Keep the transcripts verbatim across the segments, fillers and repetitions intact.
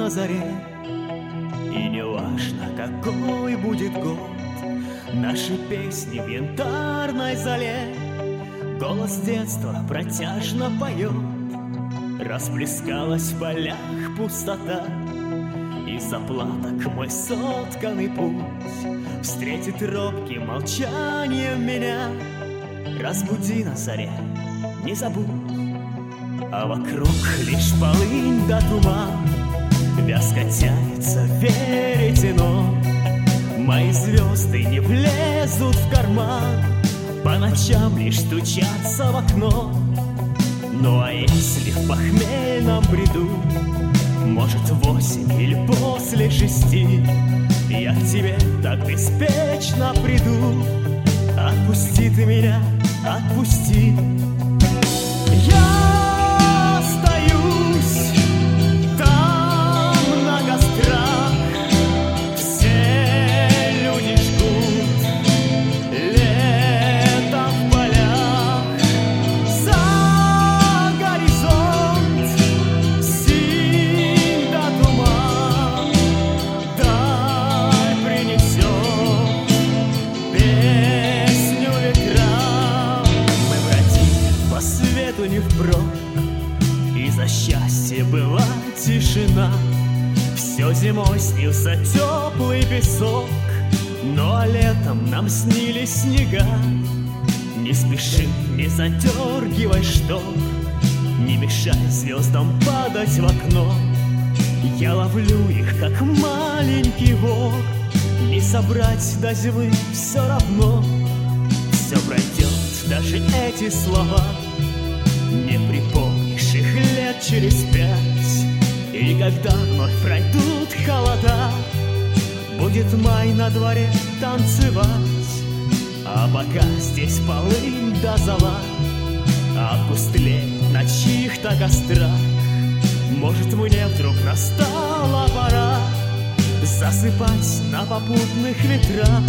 на заре. И не важно, какой будет год, наши песни в янтарной зале. Голос детства протяжно поет, расплескалась в полях пустота. Из заплаток мой сотканный путь встретит робким молчанием меня. Разбуди на заре, не забудь, а вокруг лишь полынь да туман. Вязко тянется веретено, мои звезды не влезут в карман. По ночам лишь стучатся в окно. Ну а если в похмельном бреду, может, в восемь или после шести, я к тебе так беспечно приду. Отпусти ты меня, отпусти. Я остаюсь там на кострах, все люди жгут лето в полях. За горизонт синь да туман, даль принесет песню ветрам. Мы бродим по свету не впрок, и за счастье была тишина. Все зимой снился теплый песок, ну а летом нам снились снега. Не спеши, не задергивай штор, не мешай звездам падать в окно. Я ловлю их, как маленький вор, не собрать до зимы все равно. Все пройдет, даже эти слова, не припомнишь их лет через пять. И когда вновь пройдут холода, будет май на дворе танцевать. А пока здесь полынь да зола опустелеет на чьих-то кострах, может, мне вдруг настала пора засыпать на попутных ветрах.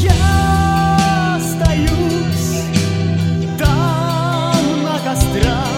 Я остаюсь там на кострах,